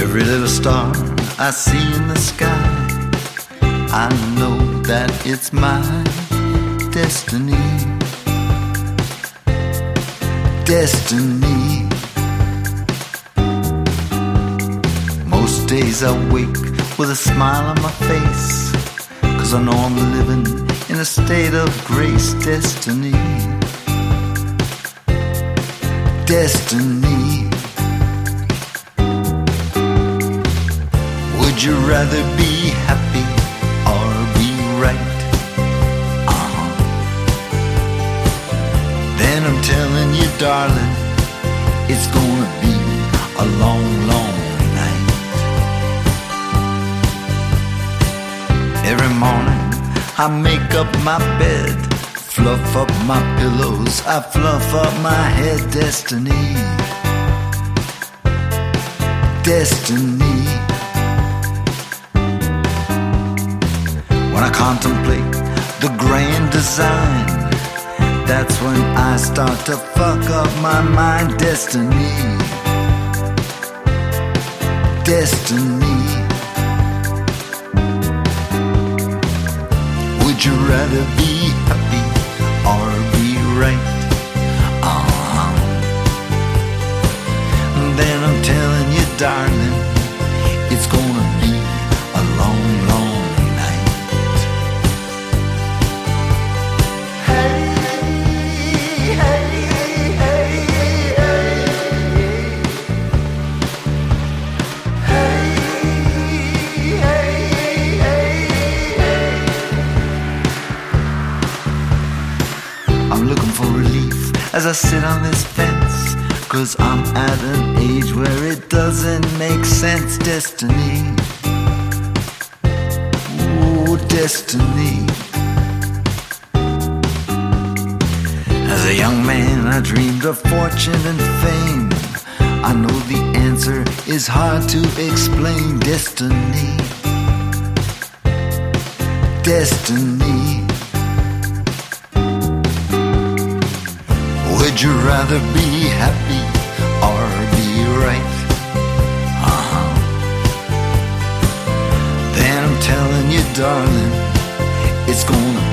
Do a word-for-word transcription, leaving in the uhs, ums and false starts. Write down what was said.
Every little star I see in the sky, I know that it's my destiny. Destiny. Most days I wake with a smile on my face, 'cause I know I'm living in a state of grace. Destiny. Destiny. Would you rather be happy or be right? Uh-huh. Then I'm telling you, darling, it's gonna be a long, long night. Every morning I make up my bed, fluff up my pillows, I fluff up my head. Destiny. Destiny. When I contemplate the grand design, that's when I start to fuck up my mind. Destiny. Destiny. Would you rather be happy or be right? Uh-huh. Then I'm telling you, darling, it's gonna be a long, long night. Hey, hey, hey, hey, hey. Hey, hey, hey, hey. I'm looking for relief as I sit on this fence, 'cause I'm at an age where it doesn't make sense. Destiny. Ooh, destiny. As a young man I dreamed of fortune and fame. I know the answer is hard to explain. Destiny. Destiny. Would you rather be happy or be right? Uh-huh. Then I'm telling you, darling, it's gonna